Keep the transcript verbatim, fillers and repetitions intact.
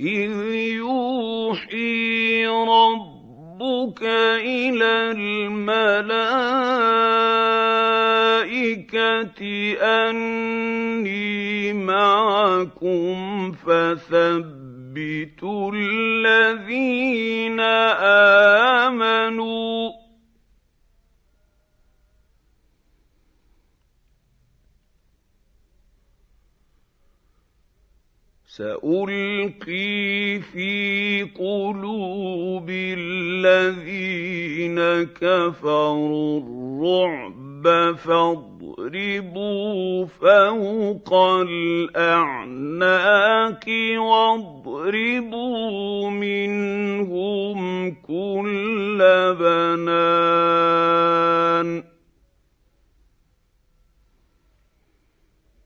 إِذْ يُوحِي رَبُّكَ إِلَى الْمَلَائِكَةِ أَنِّي مَعَكُمْ فَثَبِّتُوا الَّذِينَ آمَنُوا ۚ سَأُلْقِي فِي قُلُوبِ الَّذِينَ كَفَرُوا الرُّعْبَ فَاضْرِبُوا فَوْقَ الْأَعْنَاقِ وَاضْرِبُوا مِنْهُمْ كُلَّ بَنَانٍ